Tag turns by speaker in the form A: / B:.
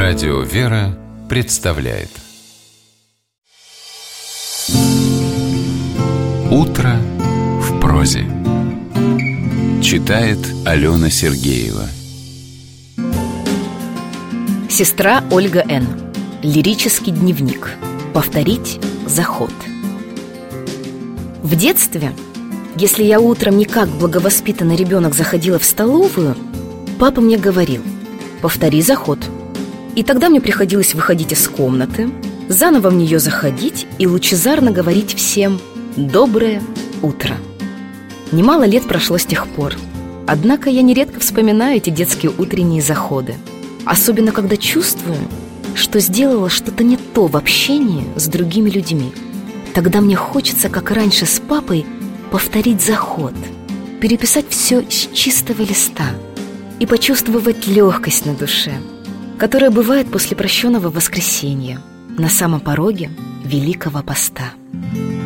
A: Радио «Вера» представляет «Утро в прозе». Читает Алена Сергеева.
B: Сестра Ольга Н. Лирический дневник. Повторить заход. В детстве, если я утром не как благовоспитанный ребенок заходила в столовую, папа мне говорил: повтори заход. И тогда мне приходилось выходить из комнаты, заново в нее заходить и лучезарно говорить всем «доброе утро». Немало лет прошло с тех пор. Однако я нередко вспоминаю эти детские утренние заходы. Особенно, когда чувствую, что сделала что-то не то в общении с другими людьми. Тогда мне хочется, как раньше с папой, повторить заход, переписать все с чистого листа и почувствовать легкость на душе, которая бывает после прощенного воскресенья на самом пороге Великого Поста.